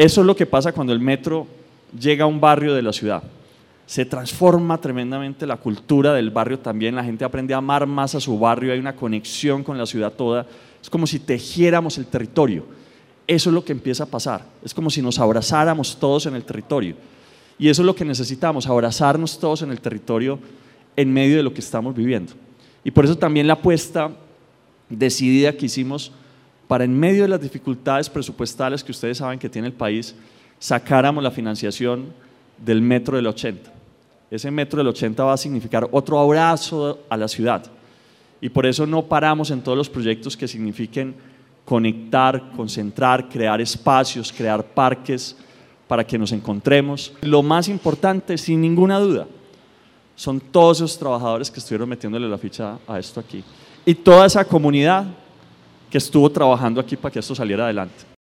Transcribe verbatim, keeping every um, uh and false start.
Eso es lo que pasa cuando el metro llega a un barrio de la ciudad. Se transforma tremendamente la cultura del barrio también, la gente aprende a amar más a su barrio, hay una conexión con la ciudad toda, es como si tejiéramos el territorio. Eso es lo que empieza a pasar, es como si nos abrazáramos todos en el territorio. Y eso es lo que necesitamos, abrazarnos todos en el territorio en medio de lo que estamos viviendo. Y por eso también la apuesta decidida que hicimos para en medio de las dificultades presupuestales que ustedes saben que tiene el país, sacáramos la financiación del metro del ochenta. Ese metro del ochenta va a significar otro abrazo a la ciudad. Y por eso no paramos en todos los proyectos que signifiquen conectar, concentrar, crear espacios, crear parques para que nos encontremos. Lo más importante, sin ninguna duda, son todos esos trabajadores que estuvieron metiéndole la ficha a esto aquí y toda esa comunidad que estuvo trabajando aquí para que esto saliera adelante.